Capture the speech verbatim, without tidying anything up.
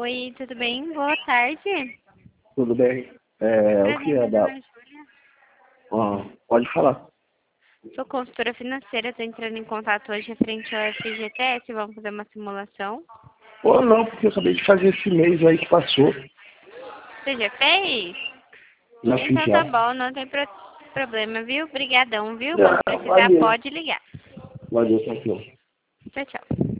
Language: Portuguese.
Oi, tudo bem? Boa tarde. Tudo bem? É, o que é da... Ah, pode falar. Sou consultora financeira, estou entrando em contato hoje referente ao F G T S, vamos fazer uma simulação. Ou não, porque eu acabei de fazer esse mês aí que passou. Você já fez? Já Então fiz tá já. bom, não tem pro- problema, viu? Obrigadão, viu? Já, Quando precisar, valeu. pode ligar. Valeu, tranquilo. Tchau, tchau.